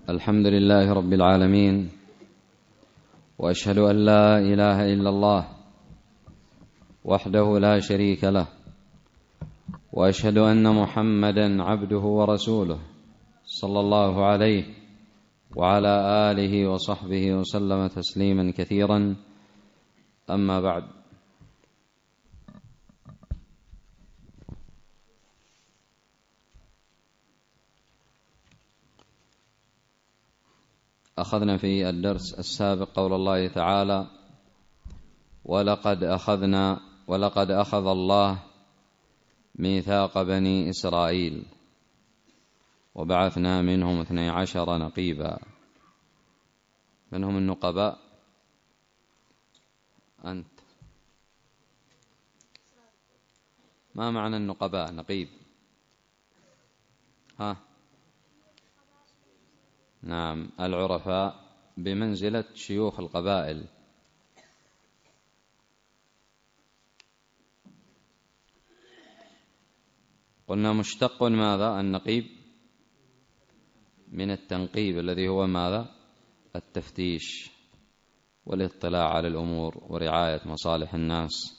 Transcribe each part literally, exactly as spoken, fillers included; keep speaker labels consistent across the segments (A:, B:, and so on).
A: الحمد لله رب العالمين، وأشهد أن لا إله إلا الله وحده لا شريك له، وأشهد أن محمدا عبده ورسوله صلى الله عليه وعلى آله وصحبه وسلم تسليما كثيرا. أما بعد، أخذنا في الدرس السابق قول الله تعالى: ولقد أخذنا ولقد أخذ الله ميثاق بني إسرائيل وبعثنا منهم اثني عشر نقيبا. من هم النقباء؟ أنت. ما معنى النقباء؟ نقيب. ها؟ نعم، العرفاء بمنزلة شيوخ القبائل. قلنا مشتق ماذا؟ النقيب من التنقيب الذي هو ماذا؟ التفتيش والاطلاع على الأمور ورعاية مصالح الناس.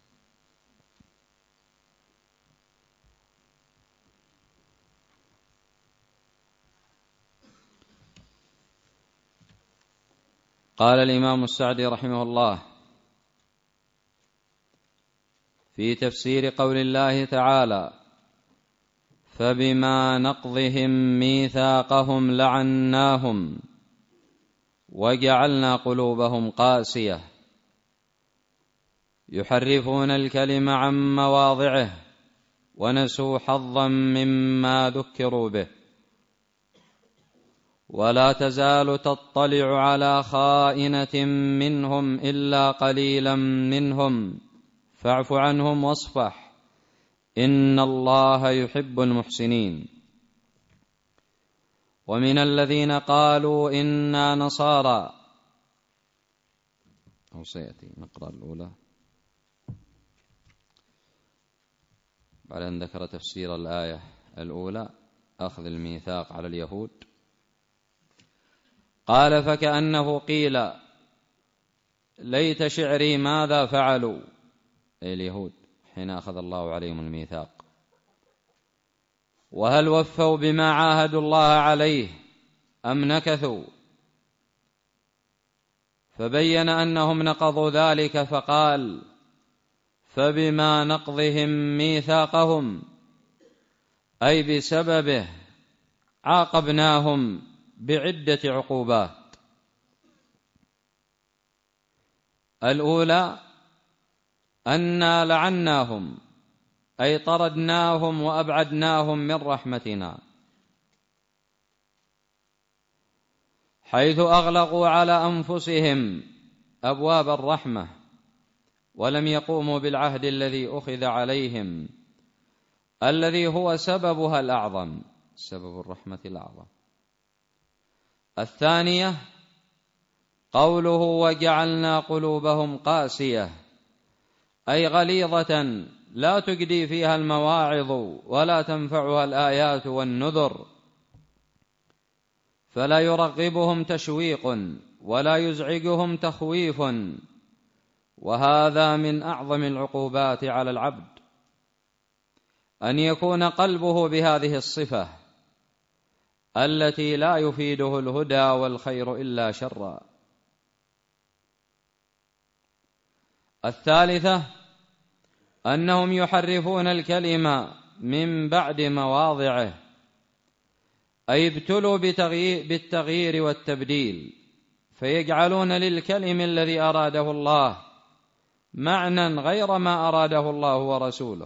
A: قال الإمام السعدي رحمه الله في تفسير قول الله تعالى: فبما نقضهم ميثاقهم لعناهم وجعلنا قلوبهم قاسية يحرفون الكلم عن مواضعه ونسوا حظا مما ذكروا به ولا تزال تطلع على خائنة منهم إلا قليلا منهم فاعف عنهم واصفح إن الله يحب المحسنين. ومن الذين قالوا إنا نصارى، أو سيأتي نقرأ الأولى بعد أن ذكر تفسير الآية الأولى أخذ الميثاق على اليهود. قال: فكأنه قيل ليت شعري ماذا فعلوا، أي اليهود حين أخذ الله عليهم الميثاق، وهل وفوا بما عاهدوا الله عليه أم نكثوا؟ فبين أنهم نقضوا ذلك فقال: فبما نقضهم ميثاقهم أي بسببه عاقبناهم بعدة عقوبات. الأولى أنا لعناهم أي طردناهم وأبعدناهم من رحمتنا، حيث أغلقوا على أنفسهم أبواب الرحمة ولم يقوموا بالعهد الذي أخذ عليهم الذي هو سببها الأعظم، سبب الرحمة الأعظم. الثانية قوله: وجعلنا قلوبهم قاسية أي غليظة لا تجدي فيها المواعظ ولا تنفعها الآيات والنذر، فلا يرغبهم تشويق ولا يزعجهم تخويف، وهذا من أعظم العقوبات على العبد أن يكون قلبه بهذه الصفة التي لا يفيده الهدى والخير إلا شرا. الثالثة أنهم يحرفون الكلمة من بعد مواضعه، أي ابتلوا بالتغيير والتبديل، فيجعلون للكلم الذي أراده الله معنى غير ما أراده الله ورسوله.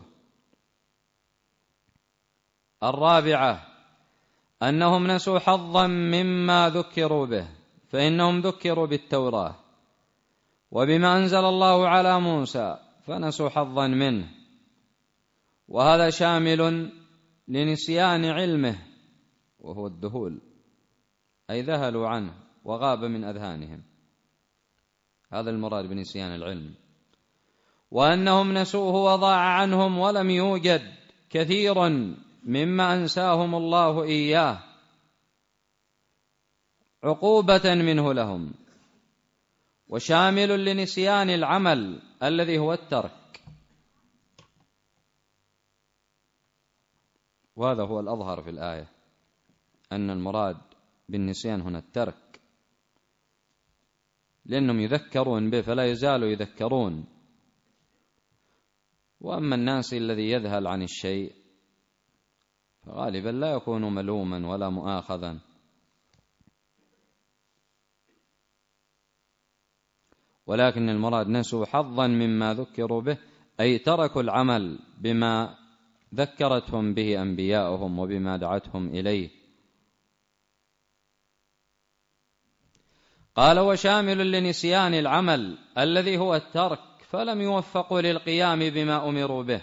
A: الرابعة أنهم نسوا حظا مما ذكروا به، فإنهم ذكروا بالتوراة وبما أنزل الله على موسى فنسوا حظا منه، وهذا شامل لنسيان علمه وهو الذهول، أي ذهلوا عنه وغاب من أذهانهم، هذا المراد بنسيان العلم. وأنهم نسوه وضاع عنهم ولم يوجد كثير مما أنساهم الله إياه، عقوبة منه لهم، وشامل لنسيان العمل الذي هو الترك. وهذا هو الأظهر في الآية، أن المراد بالنسيان هنا الترك، لأنهم يذكرون به فلا يزالوا يذكرون. وأما الناس الذي يذهل عن الشيء فغالبا لا يكون ملوما ولا مؤاخذا. ولكن المراد نسوا حظا مما ذكروا به، أي تركوا العمل بما ذكرتهم به أنبياؤهم وبما دعتهم إليه. قال وشامل لنسيان العمل الذي هو الترك، فلم يوفقوا للقيام بما أمروا به.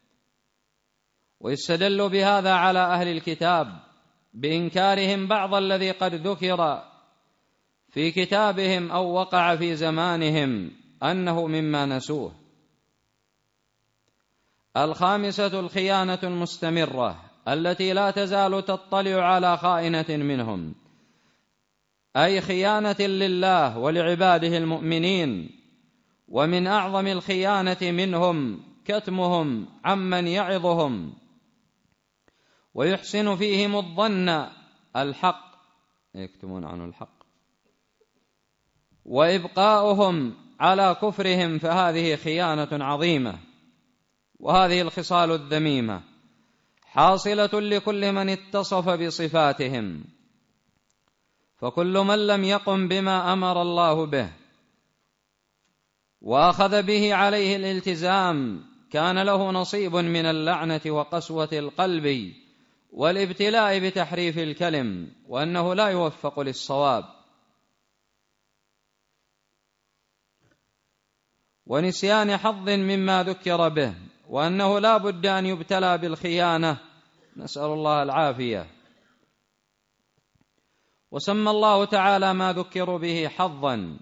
A: ويستدل بهذا على أهل الكتاب بإنكارهم بعض الذي قد ذكر في كتابهم أو وقع في زمانهم أنه مما نسوه. الخامسة الخيانة المستمرة التي لا تزال تطلع على خائنة منهم، أي خيانة لله ولعباده المؤمنين. ومن أعظم الخيانة منهم كتمهم عمن يعظهم ويحسن فيهم الظن الحق، يكتمون عنه الحق، وإبقاؤهم على كفرهم، فهذه خيانة عظيمة. وهذه الخصال الذميمة حاصلة لكل من اتصف بصفاتهم، فكل من لم يقم بما أمر الله به وأخذ به عليه الالتزام كان له نصيب من اللعنة وقسوة القلب والابتلاء بتحريف الكلم، وأنه لا يوفق للصواب. ونسيان حظ مما ذكر به، وأنه لا بد أن يبتلى بالخيانة، نسأل الله العافية. وسمى الله تعالى ما ذكروا به حظا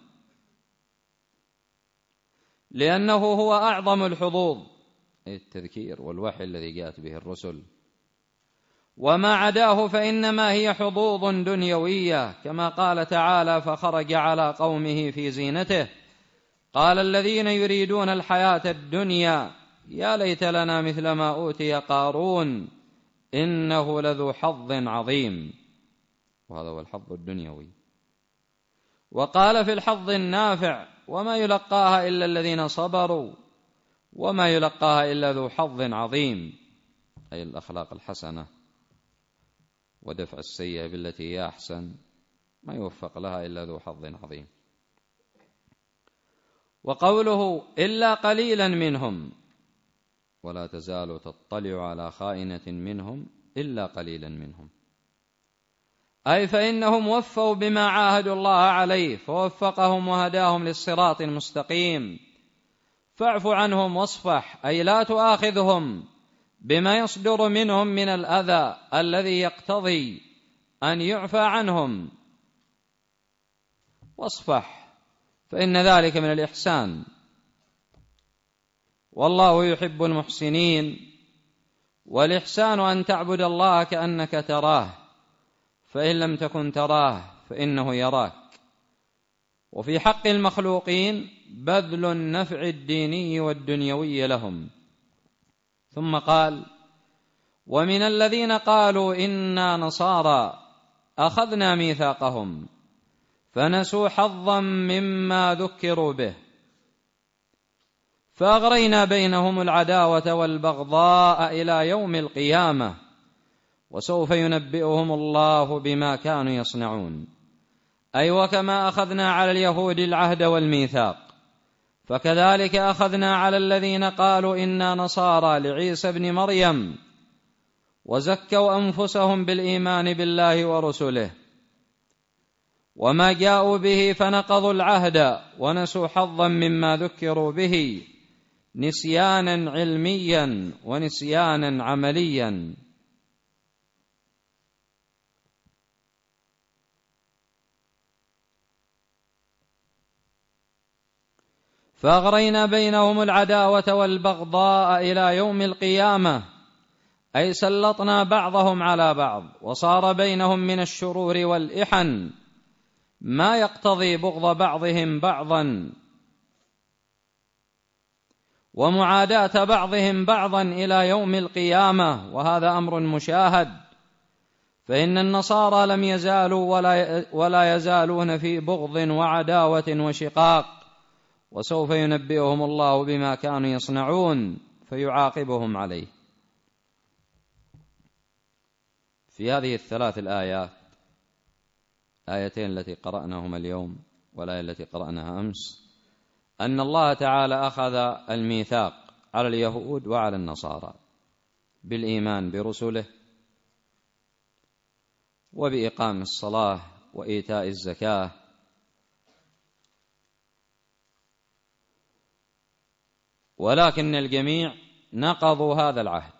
A: لأنه هو أعظم الحظوظ، التذكير والوحي الذي جاءت به الرسل، وما عداه فإنما هي حظوظ دنيوية، كما قال تعالى فخرج على قومه في زينته قال الذين يريدون الحياة الدنيا يا ليت لنا مثل ما أوتي قارون إنه لذو حظ عظيم. وهذا هو الحظ الدنيوي. وقال في الحظ النافع وما يلقاها إلا الذين صبروا وما يلقاها إلا ذو حظ عظيم، أي الأخلاق الحسنة ودفع السيئة بالتي هي أحسن، ما يوفق لها إلا ذو حظ عظيم. وقوله إلا قليلا منهم، ولا تزال تطلع على خائنة منهم إلا قليلا منهم، أي فإنهم وفوا بما عاهدوا الله عليه فوفقهم وهداهم للصراط المستقيم. فاعف عنهم واصفح، أي لا تؤاخذهم بما يصدر منهم من الأذى الذي يقتضي أن يعفى عنهم، واصفح فإن ذلك من الإحسان، والله يحب المحسنين. والإحسان أن تعبد الله كأنك تراه، فإن لم تكن تراه فإنه يراك. وفي حق المخلوقين بذل النفع الديني والدنيوي لهم. ثم قال ومن الذين قالوا إنا نصارى أخذنا ميثاقهم فنسوا حظا مما ذكروا به فأغرينا بينهم العداوة والبغضاء إلى يوم القيامة وسوف ينبئهم الله بما كانوا يصنعون. أي وكما أخذنا على اليهود العهد والميثاق فكذلك أخذنا على الذين قالوا إنا نصارى لعيسى بن مريم وزكوا أنفسهم بالإيمان بالله ورسله وما جاءوا به فنقضوا العهد ونسوا حظا مما ذكروا به نسيانا علميا ونسيانا عمليا. فأغرينا بينهم العداوة والبغضاء إلى يوم القيامة، أي سلطنا بعضهم على بعض وصار بينهم من الشرور والإحن ما يقتضي بغض بعضهم بعضا ومعاداة بعضهم بعضا إلى يوم القيامة، وهذا أمر مشاهد، فإن النصارى لم يزالوا ولا ولا يزالون في بغض وعداوة وشقاق، وسوف ينبئهم الله بما كانوا يصنعون فيعاقبهم عليه. في هذه الثلاث الآيات، آيتين التي قرأناهما اليوم والآية التي قرأناها أمس، أن الله تعالى أخذ الميثاق على اليهود وعلى النصارى بالإيمان برسله وبإقام الصلاة وإيتاء الزكاة، ولكن الجميع نقضوا هذا العهد.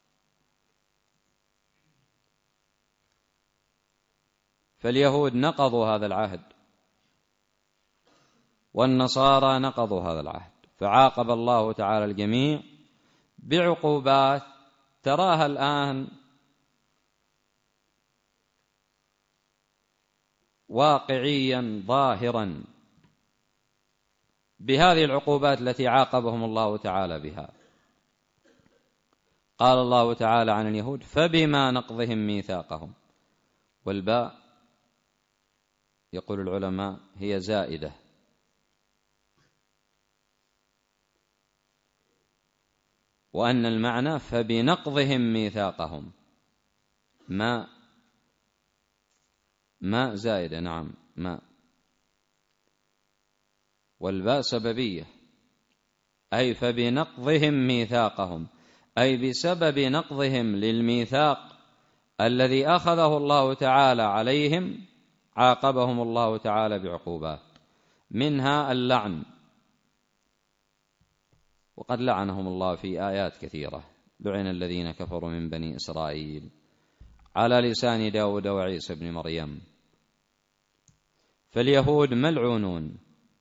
A: فاليهود نقضوا هذا العهد والنصارى نقضوا هذا العهد، فعاقب الله تعالى الجميع بعقوبات تراها الآن واقعيا ظاهرا بهذه العقوبات التي عاقبهم الله تعالى بها. قال الله تعالى عن اليهود: فبما نقضهم ميثاقهم، والباء يقول العلماء هي زائدة، وأن المعنى فبنقضهم ميثاقهم، ما ما زائدة، نعم ما، والباء سببية، أي فبنقضهم ميثاقهم، أي بسبب نقضهم للميثاق الذي أخذه الله تعالى عليهم عاقبهم الله تعالى بعقوبات، منها اللعن، وقد لعنهم الله في آيات كثيرة: لعن الذين كفروا من بني إسرائيل على لسان داود وعيسى بن مريم. فاليهود ملعونون.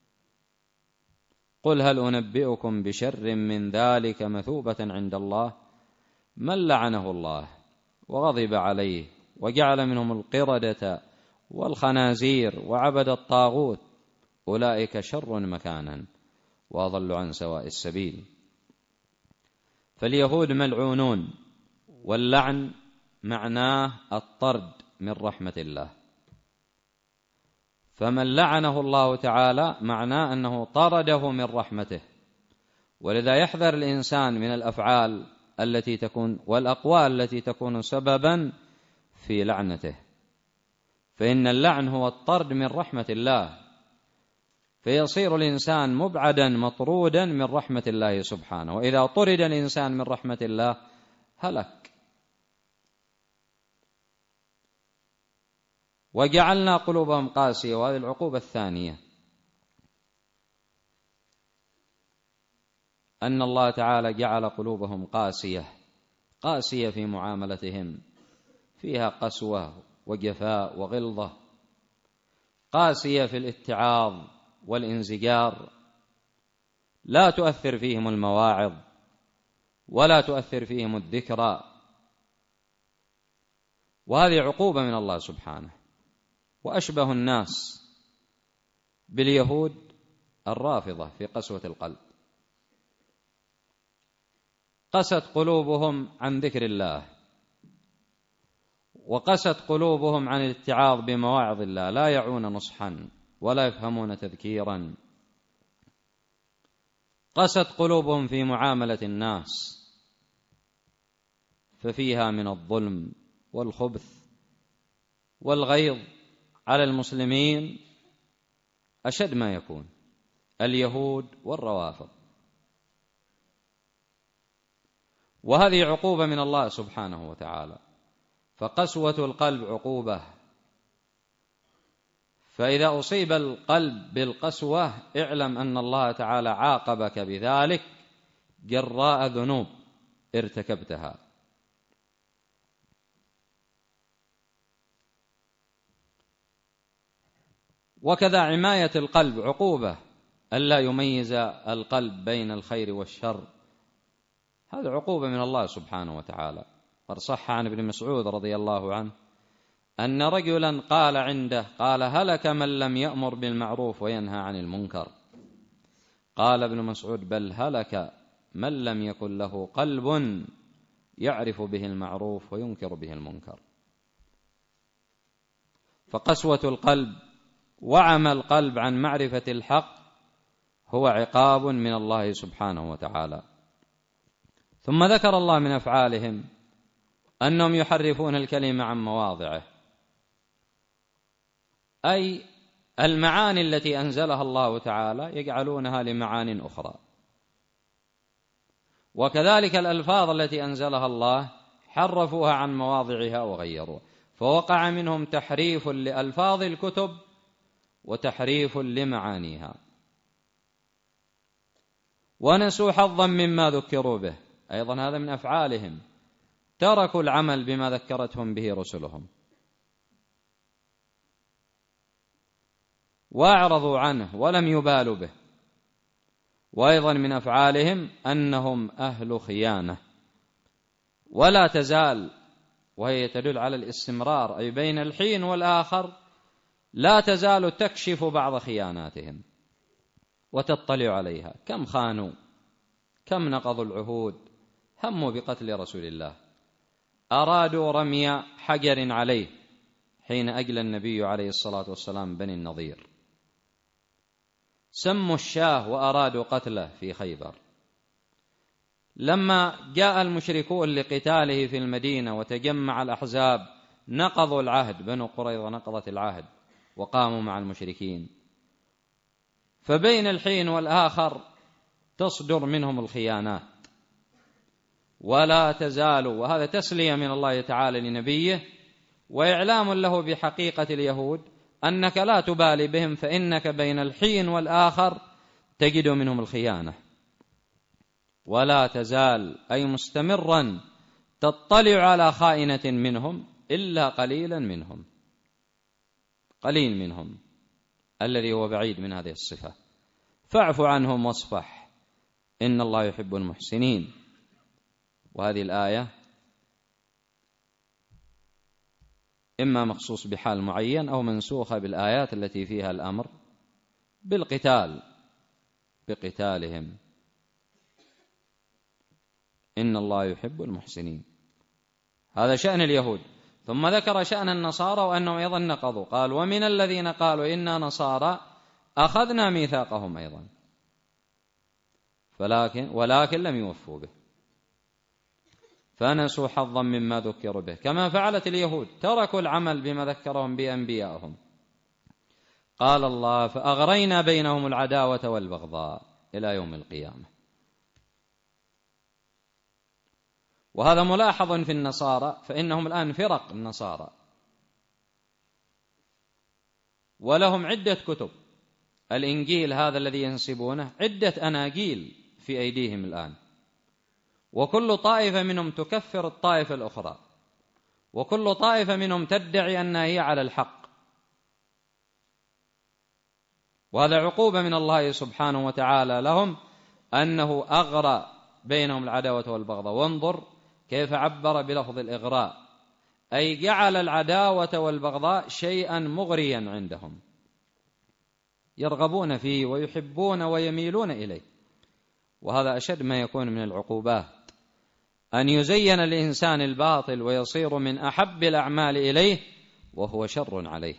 A: قل هل أنبئكم بشر من ذلك مثوبة عند الله من لعنه الله وغضب عليه وجعل منهم القردة والخنازير وعبد الطاغوت أولئك شر مكانا وأضل عن سواء السبيل. فاليهود ملعونون، واللعن معناه الطرد من رحمة الله، فمن لعنه الله تعالى معناه أنه طرده من رحمته. ولذا يحذر الإنسان من الأفعال التي تكون والأقوال التي تكون سببا في لعنته، فإن اللعن هو الطرد من رحمة الله، فيصير الإنسان مبعدا مطرودا من رحمة الله سبحانه، وإذا طرد الإنسان من رحمة الله هلك. وجعلنا قلوبهم قاسية، وهذه العقوبة الثانية، أن الله تعالى جعل قلوبهم قاسية، قاسية في معاملتهم، فيها قسوة وجفاء وغلظة، قاسية في الاتعاظ والانزجار، لا تؤثر فيهم المواعظ ولا تؤثر فيهم الذكرى، وهذه عقوبة من الله سبحانه. وأشبه الناس باليهود الرافضة في قسوة القلب، قست قلوبهم عن ذكر الله، وقست قلوبهم عن الاتعاظ بمواعظ الله، لا يعون نصحا ولا يفهمون تذكيرا. قست قلوبهم في معاملة الناس، ففيها من الظلم والخبث والغيظ على المسلمين أشد ما يكون، اليهود والروافض. وهذه عقوبة من الله سبحانه وتعالى. فقسوة القلب عقوبة، فإذا أصيب القلب بالقسوة اعلم أن الله تعالى عاقبك بذلك جراء ذنوب ارتكبتها. وكذا عماية القلب عقوبة، ألا يميز القلب بين الخير والشر، هذا عقوبة من الله سبحانه وتعالى. قد صح عن ابن مسعود رضي الله عنه أن رجلا قال عنده قال هلك من لم يأمر بالمعروف وينهى عن المنكر. قال ابن مسعود بل هلك من لم يكن له قلب يعرف به المعروف وينكر به المنكر. فقسوة القلب وعمى القلب عن معرفة الحق هو عقاب من الله سبحانه وتعالى. ثم ذكر الله من أفعالهم أنهم يحرفون الكلمة عن مواضعه، أي المعاني التي أنزلها الله تعالى يجعلونها لمعان أخرى، وكذلك الألفاظ التي أنزلها الله حرفوها عن مواضعها وغيروها، فوقع منهم تحريف لألفاظ الكتب وتحريف لمعانيها. ونسوا حظا مما ذكروا به، أيضا هذا من أفعالهم، تركوا العمل بما ذكرتهم به رسلهم وأعرضوا عنه ولم يبالوا به. وأيضا من أفعالهم أنهم أهل خيانة، ولا تزال، وهي تدل على الاستمرار، أي بين الحين والآخر لا تزال تكشف بعض خياناتهم وتطلع عليها. كم خانوا، كم نقضوا العهود، هموا بقتل رسول الله، أرادوا رمي حجر عليه حين أجلى النبي عليه الصلاة والسلام بني النضير، سموا الشاه وأرادوا قتله في خيبر. لما جاء المشركون لقتاله في المدينة وتجمع الأحزاب نقضوا العهد، بنو قريظة نقضت العهد وقاموا مع المشركين. فبين الحين والآخر تصدر منهم الخيانات ولا تزالوا، وهذا تسلية من الله تعالى لنبيه وإعلام له بحقيقة اليهود أنك لا تبالي بهم، فإنك بين الحين والآخر تجد منهم الخيانة. ولا تزال أي مستمرا تطلع على خائنة منهم إلا قليلا منهم، قليل منهم الذي هو بعيد من هذه الصفة، فاعف عنهم واصفح إن الله يحب المحسنين. وهذه الآية إما مخصوص بحال معين أو منسوخة بالآيات التي فيها الأمر بالقتال بقتالهم، إن الله يحب المحسنين. هذا شأن اليهود. ثم ذكر شأن النصارى وأنهم أيضا نقضوا، قال ومن الذين قالوا إنا نصارى أخذنا ميثاقهم أيضا فلكن ولكن لم يوفوا به فنسوا حظا مما ذكروا به، كما فعلت اليهود، تركوا العمل بما ذكرهم بأنبيائهم. قال الله فأغرينا بينهم العداوة والبغضاء إلى يوم القيامة. وهذا ملاحظ في النصارى، فإنهم الآن فرق النصارى ولهم عدة كتب، الإنجيل هذا الذي ينسبونه عدة أناجيل في أيديهم الآن، وكل طائفة منهم تكفر الطائفة الأخرى، وكل طائفة منهم تدعي أنها هي على الحق. وهذا عقوبة من الله سبحانه وتعالى لهم أنه أغرى بينهم العداوة والبغضاء. وانظر كيف عبر بلفظ الإغراء، أي جعل العداوة والبغضاء شيئا مغريا عندهم يرغبون فيه ويحبون ويميلون إليه. وهذا أشد ما يكون من العقوبات، أن يزين الإنسان الباطل ويصير من أحب الأعمال إليه وهو شر عليه.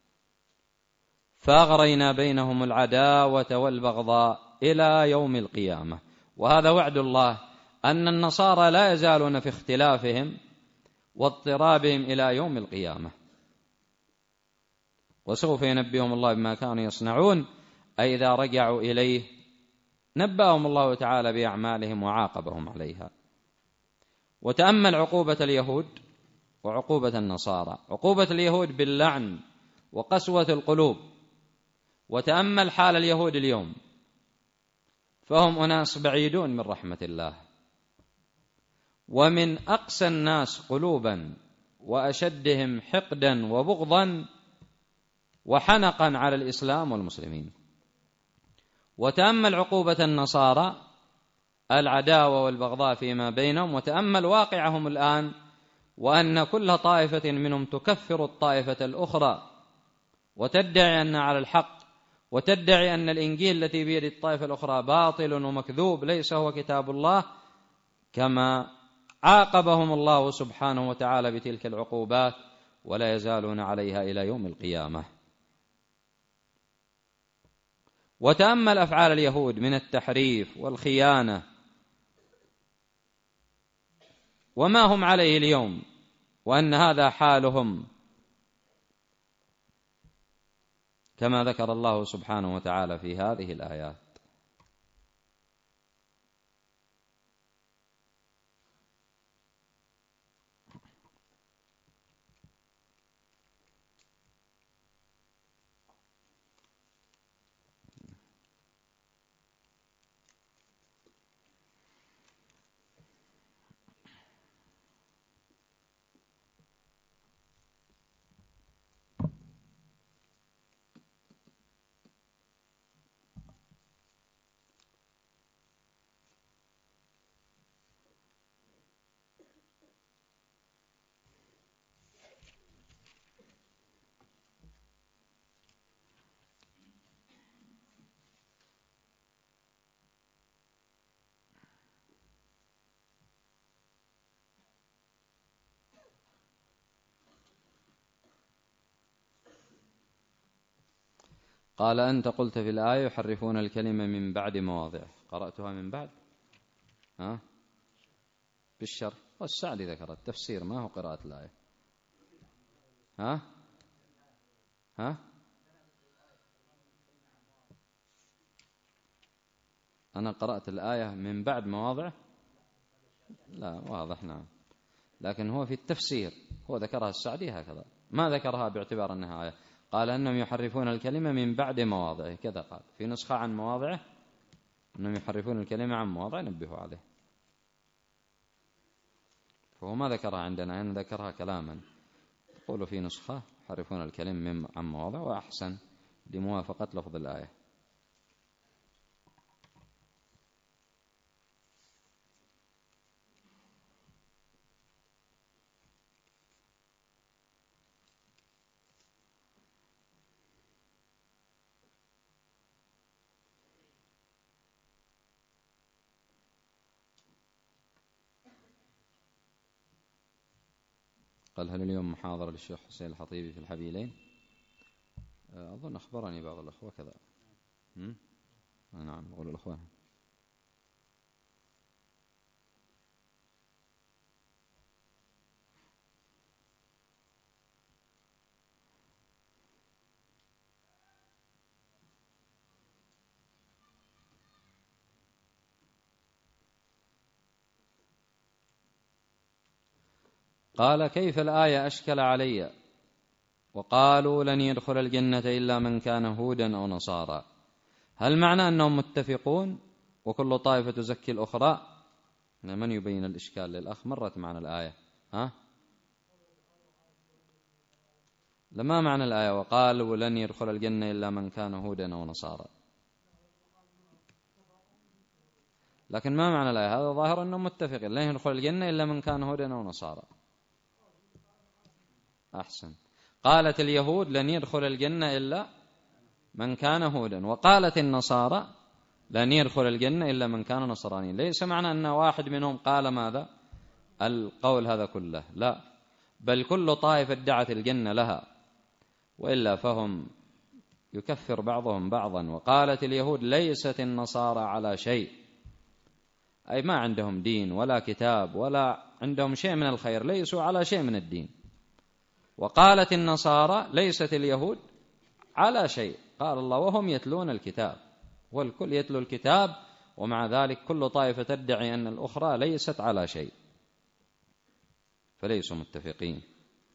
A: فأغرينا بينهم العداوة والبغضاء إلى يوم القيامة. وهذا وعد الله أن النصارى لا يزالون في اختلافهم واضطرابهم إلى يوم القيامة، وسوف ينبئهم الله بما كانوا يصنعون، أي إذا رجعوا إليه نبأهم الله تعالى بأعمالهم وعاقبهم عليها. وتأمل عقوبة اليهود وعقوبة النصارى، عقوبة اليهود باللعن وقسوة القلوب، وتأمل حال اليهود اليوم، فهم أناس بعيدون من رحمة الله، ومن أقسى الناس قلوبا وأشدهم حقدا وبغضا وحنقا على الإسلام والمسلمين. وتأمل عقوبة النصارى العداوة والبغضاء فيما بينهم، وتأمل واقعهم الآن وأن كل طائفة منهم تكفر الطائفة الأخرى وتدعي أن على الحق، وتدعي أن الإنجيل التي بيد الطائفة الأخرى باطل ومكذوب ليس هو كتاب الله، كما عاقبهم الله سبحانه وتعالى بتلك العقوبات، ولا يزالون عليها إلى يوم القيامة. وتأمل أفعال اليهود من التحريف والخيانة وما هم عليه اليوم، وأن هذا حالهم كما ذكر الله سبحانه وتعالى في هذه الآيات. قال أنت قلت في الآية يحرفون الكلمة من بعد مواضعه، قرأتها من بعد ها بالشرح، والسعدي ذكر التفسير ما هو قراءة الآية. ها ها أنا قرأت الآية من بعد مواضعه، لا واضح نعم، لكن هو في التفسير هو ذكرها السعدي هكذا، ما ذكرها باعتبار أنها آية، قال أنهم يحرفون الكلمة من بعد مواضعه كذا، قال في نسخة عن مواضعه أنهم يحرفون الكلمة عن مواضعه، نبهوا عليه، فهو ما ذكرها عندنا، أن ذكرها كلاما، يقول في نسخة يحرفون الكلمة عن مواضعه، وأحسن لموافقة لفظ الآية. قال هل اليوم محاضرة للشيخ حسين الحطيبي في الحبيلين؟ أظن أخبرني بعض الأخوة كذا. نعم أقول الأخوة. قال كيف الآية أشكل علي وقالوا لن يدخل الجنة إلا من كان هودا أو نصارى، هل معنى أنهم متفقون وكل طائفة تزكي الأخرى؟ من يبين الإشكال للأخ؟ مرت معنا الآية ها؟ لما معنى الآية وقالوا لن يدخل الجنة إلا من كان هودا أو نصارى؟ لكن ما معنى الآية؟ هذا ظاهر أنهم متفقين لن يدخل الجنة إلا من كان هودا أو نصارى. أحسن. قالت اليهود لن يدخل الجنة إلا من كان هودا، وقالت النصارى لن يدخل الجنة إلا من كان نصرانيا. ليس معنى أن واحد منهم قال ماذا؟ القول هذا كله، لا، بل كل طائفة ادعت الجنة لها، وإلا فهم يكفر بعضهم بعضا. وقالت اليهود ليست النصارى على شيء، أي ما عندهم دين ولا كتاب ولا عندهم شيء من الخير، ليسوا على شيء من الدين. وقالت النصارى ليست اليهود على شيء، قال الله وهم يتلون الكتاب، والكل يتلو الكتاب، ومع ذلك كل طائفة تدعي أن الأخرى ليست على شيء، فليسوا متفقين.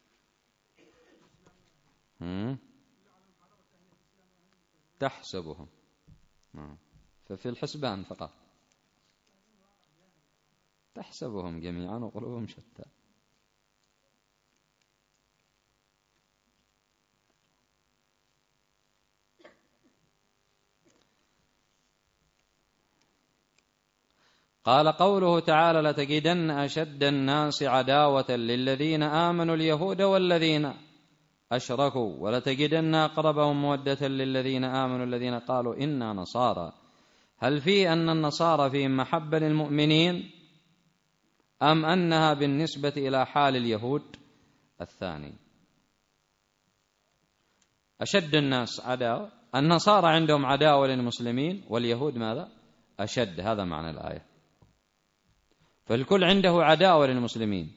A: تحسبهم، ففي الحسبان فقط، تحسبهم جميعا وقلوبهم شتى. قال قوله تعالى لتجدن أشد الناس عداوة للذين آمنوا اليهود والذين أشركوا ولتجدن أقربهم مودة للذين آمنوا الذين قالوا إنا نصارى. هل في أن النصارى فيهم محبة للمؤمنين أم أنها بالنسبة إلى حال اليهود؟ الثاني. أشد الناس عداوة، النصارى عندهم عداوة للمسلمين واليهود ماذا؟ أشد، هذا معنى الآية. فالكل عنده عداوة للمسلمين،